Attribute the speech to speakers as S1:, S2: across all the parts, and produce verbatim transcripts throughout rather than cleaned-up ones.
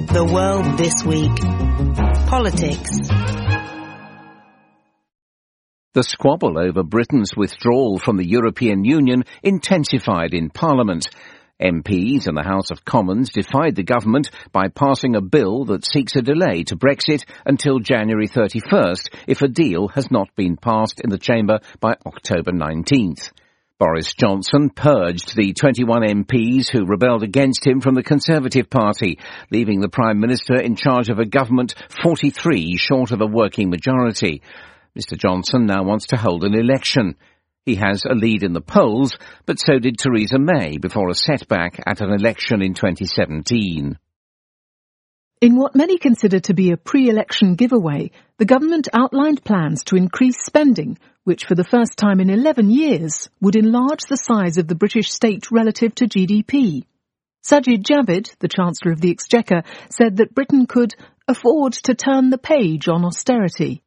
S1: The World This Week. Politics.
S2: The squabble over Britain's withdrawal from the European Union intensified in Parliament. M Ps in the House of Commons defied the government by passing a bill that seeks a delay to Brexit until January thirty-first if a deal has not been passed in the chamber by October nineteenth. Boris Johnson purged the twenty-one M Ps who rebelled against him from the Conservative Party, leaving the Prime Minister in charge of a government forty-three short of a working majority. Mister Johnson now wants to hold an election. He has a lead in the polls, but so did Theresa May before a setback at an election in twenty seventeen.
S3: In what many consider to be a pre-election giveaway, the government outlined plans to increase spending, which for the first time in eleven years would enlarge the size of the British state relative to G D P. Sajid Javid, the Chancellor of the Exchequer, said that Britain could afford to turn the page on austerity.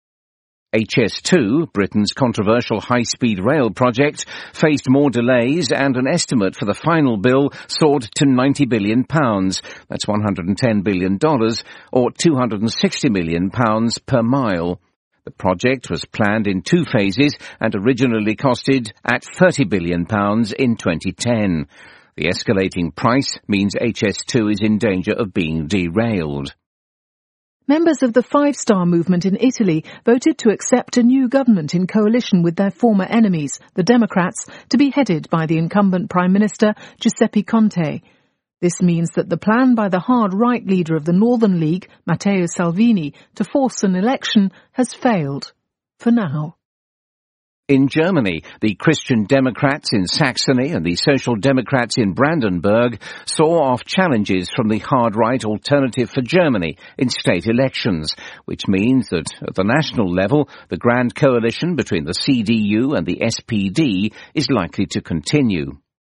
S2: H S two, Britain's controversial high-speed rail project, faced more delays and an estimate for the final bill soared to ninety billion pounds. That's one hundred ten billion dollars, or two hundred sixty million pounds per mile. The project was planned in two phases and originally costed at thirty billion pounds in twenty ten. The escalating price means H S two is in danger of being derailed.
S3: Members of the Five Star Movement in Italy voted to accept a new government in coalition with their former enemies, the Democrats, to be headed by the incumbent Prime Minister Giuseppe Conte. This means that the plan by the hard-right leader of the Northern League, Matteo Salvini, to force an election has failed. For now.
S2: In Germany, the Christian Democrats in Saxony and the Social Democrats in Brandenburg saw off challenges from the hard-right Alternative for Germany in state elections, which means that at the national level, the grand coalition between the C D U and the S P D is likely to continue.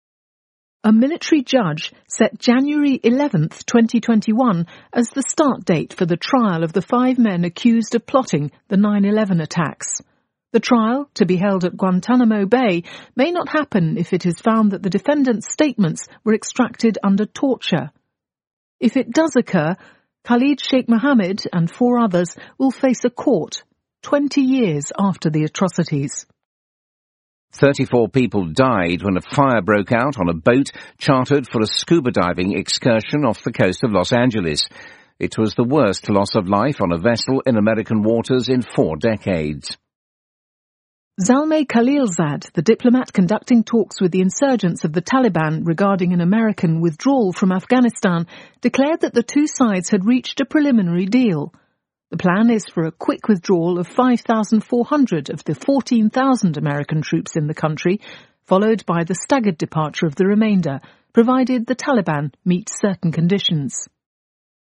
S3: A military judge set January eleventh, twenty twenty-one as the start date for the trial of the five men accused of plotting the nine eleven attacks. The trial, to be held at Guantanamo Bay, may not happen if it is found that the defendants' statements were extracted under torture. If it does occur, Khalid Sheikh Mohammed and four others will face a court twenty years after the atrocities.
S2: thirty-four people died when a fire broke out on a boat chartered for a scuba diving excursion off the coast of Los Angeles. It was the worst loss of life on a vessel in American waters in four decades.
S3: Zalmay Khalilzad, the diplomat conducting talks with the insurgents of the Taliban regarding an American withdrawal from Afghanistan, declared that the two sides had reached a preliminary deal. The plan is for a quick withdrawal of five thousand four hundred of the fourteen thousand American troops in the country, followed by the staggered departure of the remainder, provided the Taliban meet certain conditions.